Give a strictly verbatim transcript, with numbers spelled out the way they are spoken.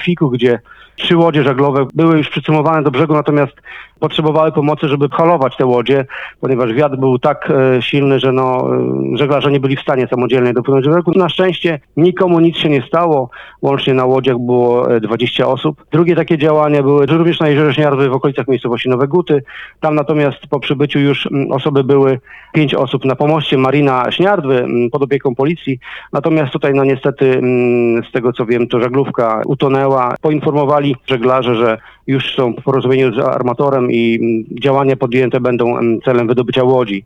Kwiku, gdzie trzy łodzie żaglowe były już przycumowane do brzegu, natomiast potrzebowały pomocy, żeby halować te łodzie, ponieważ wiatr był tak e, silny, że no, e, żeglarze nie byli w stanie samodzielnie dopłynąć do brzegu. Na szczęście nikomu nic się nie stało, łącznie na łodziach było e, dwadzieścia osób. Drugie takie działania były również na jeziorze Śniardwy w okolicach miejscowości Nowe Guty. Tam natomiast po przybyciu już m, osoby były, pięć osób na pomoście Marina Śniardwy m, pod opieką policji. Natomiast tutaj no niestety m, z tego co wiem, to żaglówka utonęła. Poinformowali żeglarze, że już są w porozumieniu z armatorem i działania podjęte będą celem wydobycia łodzi.